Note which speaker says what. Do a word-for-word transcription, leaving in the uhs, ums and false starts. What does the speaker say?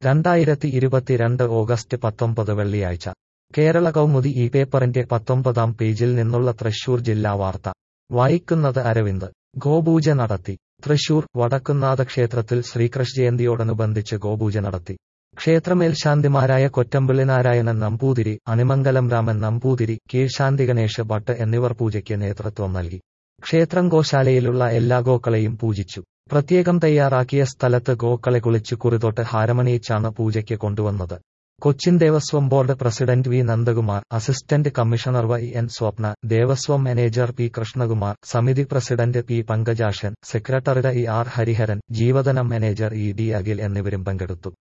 Speaker 1: രണ്ടായിരത്തി ഇരുപത്തിരണ്ട് ഓഗസ്റ്റ് പത്തൊമ്പത് വെള്ളിയാഴ്ച കേരള കൗമുദി ഈ പേപ്പറിന്റെ പത്തൊമ്പതാം പേജിൽ നിന്നുള്ള തൃശൂർ ജില്ലാ വാർത്ത വായിക്കുന്നത് അരവിന്ദ്. ഗോപൂജ നടത്തി. തൃശൂർ വടക്കുംനാഥ ക്ഷേത്രത്തിൽ ശ്രീകൃഷ്ണ ജയന്തിയോടനുബന്ധിച്ച് ഗോപൂജ നടത്തി. ക്ഷേത്രമേൽശാന്തിമാരായ കൊറ്റമ്പിള്ളി നാരായണൻ നമ്പൂതിരി, അണിമംഗലം രാമൻ നമ്പൂതിരി, കീഴ്ശാന്തി ഗണേശ് ഭട്ട് എന്നിവർ പൂജയ്ക്ക് നേതൃത്വം നൽകി. ക്ഷേത്രം ഗോശാലയിലുള്ള എല്ലാ ഗോക്കളെയും പൂജിച്ചു. പ്രത്യേകം തയ്യാറാക്കിയ സ്ഥലത്ത് ഗോക്കളെ കുളിച്ചു കുറിതൊട്ട് ഹാരമണിയിച്ചാണ് പൂജയ്ക്ക് കൊണ്ടുവന്നത്. Cochin Devaswom board president V Nandakumar, assistant commissioner Y N Swapna, Devaswom manager P Krishnakumar, സമിതി president P Pankajakshan, secretary E R Hariharan, ജീവധനം മാനേജർ ഇ ഡി അഖിൽ എന്നിവരും പങ്കെടുത്തു.